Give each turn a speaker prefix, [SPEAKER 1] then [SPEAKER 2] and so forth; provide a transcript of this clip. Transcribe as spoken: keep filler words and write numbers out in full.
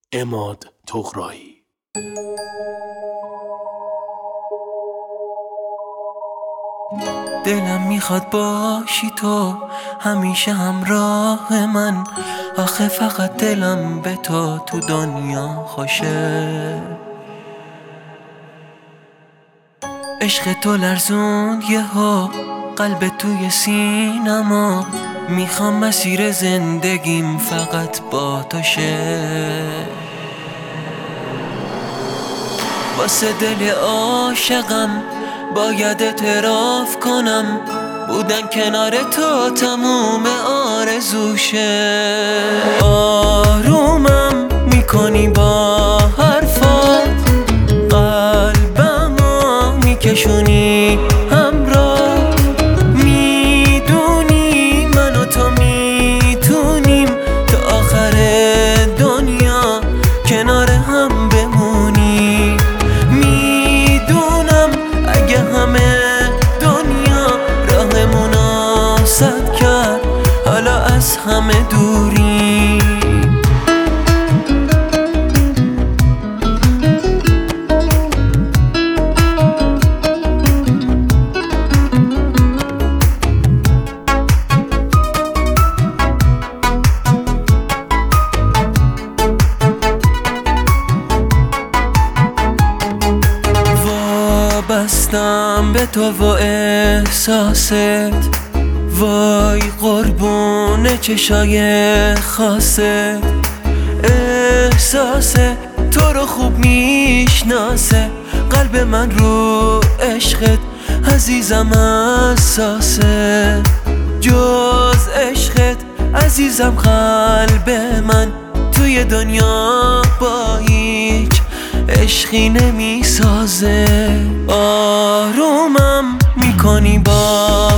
[SPEAKER 1] عماد طغرایی.
[SPEAKER 2] دلم میخواد باشی تو همیشه همراه من، آخه فقط دلم به تو تو دنیا خوشه. عشق تو لرزوند یهو قلب توی سینما، میخوام مسیر زندگیم فقط با تو شه. واسه دل عاشقم باید اعتراف کنم، بودن کنار تو تموم آرزوشه. آرومم میکنی با حرفات، قلبمو میکشونی همراه، میدونی من و تو میتونیم تا آخر دنیا کنار هم بمونی. میدونم اگه همه دنیا راهمونو سد کرد، حالا از همه دوری. بستم به تو و احساست، وای قربون چشای خاصت. احساس تو رو خوب میشناسه، قلب من رو عشقت عزیزم حساسه. جز عشقت عزیزم قلب من توی دنیا با هیچ عشقی نمیسازه. آرومم میکنی با